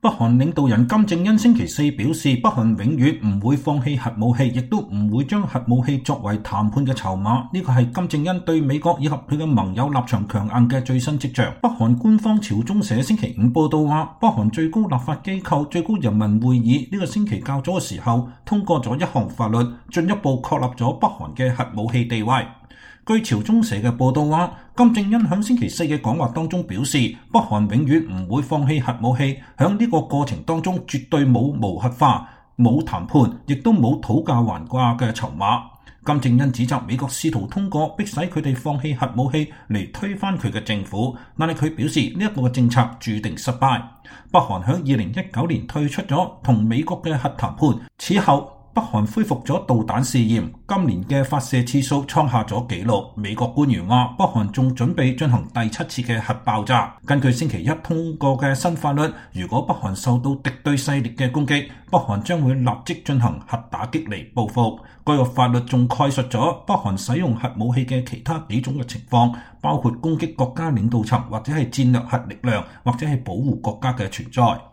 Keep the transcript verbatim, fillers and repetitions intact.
北韓領導人金正恩星期四表示，北韓永遠唔會放棄核武器，亦都唔會將核武器作為談判嘅籌碼。呢個係金正恩對美國以及佢嘅盟友立場強硬嘅最新跡象。北韓官方朝中社星期五報道話，北韓最高立法機構最高人民會議呢個星期較早嘅時候通過咗一項法律，進一步確立咗北韓嘅核武器地位。據朝中社嘅報道話，金正恩響星期四嘅講話當中表示，北韓永遠唔會放棄核武器，響呢個過程當中絕對冇無核化、冇談判，亦都冇討價還價嘅籌碼。金正恩指責美國試圖通過迫使佢哋放棄核武器嚟推翻佢嘅政府，但係佢表示呢一個嘅政策注定失敗。北韓響二零一九年退出咗同美國嘅核談判，此後北韓恢復咗導彈試驗，今年嘅發射次數創下咗紀錄。美國官員話，北韓仲準備進行第七次嘅核爆炸。根據星期一通過嘅新法律，如果北韓受到敵對勢力嘅攻擊，北韓將會立即進行核打擊嚟報復。該個法律仲概述咗北韓使用核武器嘅其他幾種嘅情況，包括攻擊國家領導層或者係戰略核力量，或者係保護國家嘅存在。